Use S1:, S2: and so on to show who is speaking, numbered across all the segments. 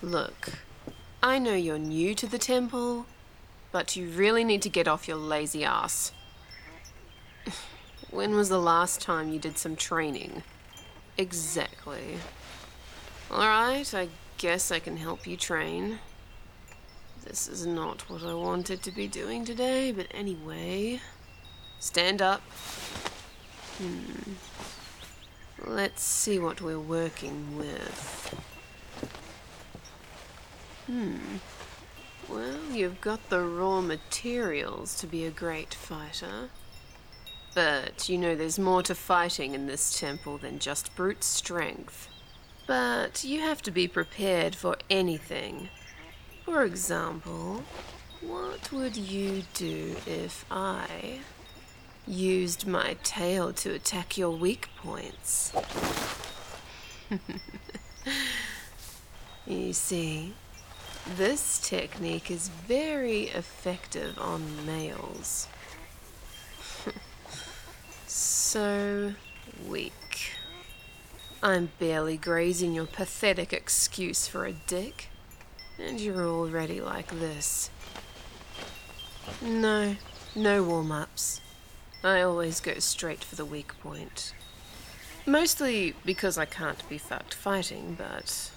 S1: Look, I know you're new to the temple, but you really need to get off your lazy ass. When was the last time you did some training? Exactly. Alright, I guess I can help you train. This is not what I wanted to be doing today, but anyway. Stand up. Let's see what we're working with. Well, you've got the raw materials to be a great fighter. But you know there's more to fighting in this temple than just brute strength. But you have to be prepared for anything. For example, what would you do if I used my tail to attack your weak points? You see, this technique is very effective on males. So weak. I'm barely grazing your pathetic excuse for a dick, and you're already like this. No warm-ups. I always go straight for the weak point. Mostly because I can't be fucked fighting, but...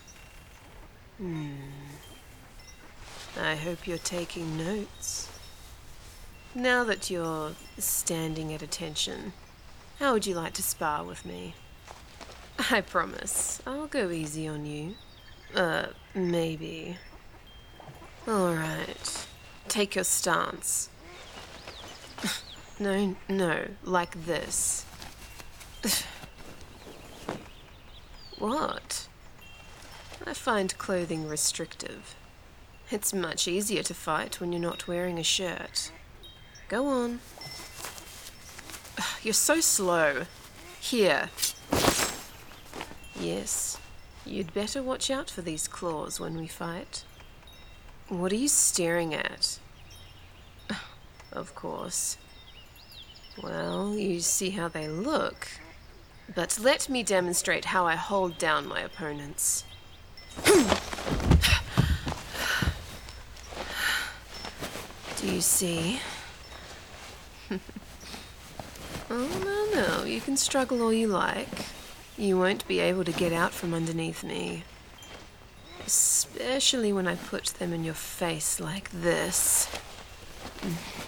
S1: I hope you're taking notes. Now that you're standing at attention, how would you like to spar with me? I promise, I'll go easy on you. Maybe. Alright, take your stance. No, like this. What? I find clothing restrictive. It's much easier to fight when you're not wearing a shirt. Go on. You're so slow. Here. Yes, you'd better watch out for these claws when we fight. What are you staring at? Of course. Well, you see how they look. But let me demonstrate how I hold down my opponents. Do you see? Oh, no, you can struggle all you like. You won't be able to get out from underneath me. Especially when I put them in your face like this.